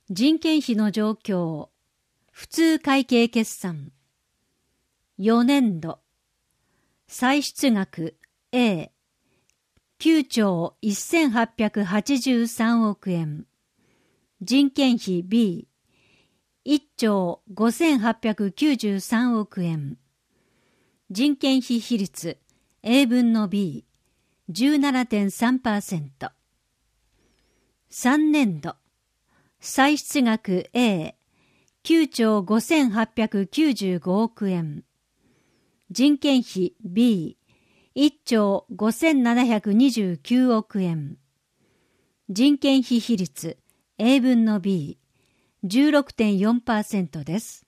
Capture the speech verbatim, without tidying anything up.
人件費の状況、普通会計決算。よねんど、歳出額 A、きゅうちょうせんはっぴゃくはちじゅうさんおくえん。人件費 B、いっちょうごせんはっぴゃくきゅうじゅうさんおくえん。人件費比率 A 分の B、じゅうななてんさんパーセント。さんねんど、歳出額 A、きゅうちょうごせんはっぴゃくきゅうじゅうごおくえん。人件費 B、いっちょうごせんななひゃくにじゅうきゅうおくえん。人件費比率 A 分の B、じゅうろくてんよんパーセント です。